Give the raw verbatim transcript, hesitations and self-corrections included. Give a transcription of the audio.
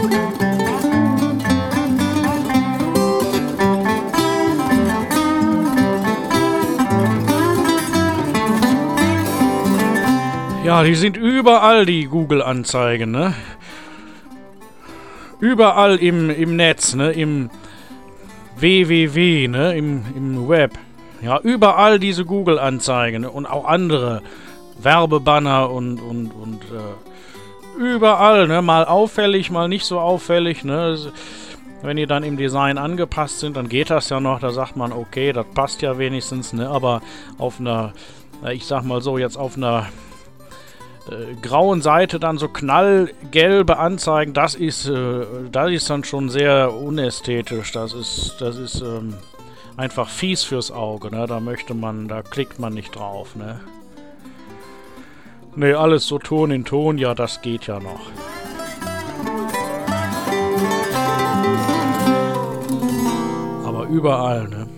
Ja, die sind überall, die Google-Anzeigen, ne? Überall im, im Netz, ne? Im W W W, ne? Im, im Web. Ja, überall diese Google-Anzeigen, ne? Und auch andere Werbebanner und, und, und äh, überall, ne? Mal auffällig, mal nicht so auffällig, ne? Wenn die dann im Design angepasst sind, dann geht das ja noch. Da sagt man, okay, das passt ja wenigstens, ne? Aber auf einer, ich sag mal so, jetzt auf einer Äh, grauen Seite dann so knallgelbe Anzeigen, das ist, äh, das ist dann schon sehr unästhetisch. Das ist, das ist ähm, einfach fies fürs Auge, ne? Da möchte man, da klickt man nicht drauf, ne? Ne, alles so Ton in Ton, ja, das geht ja noch. Aber überall, ne?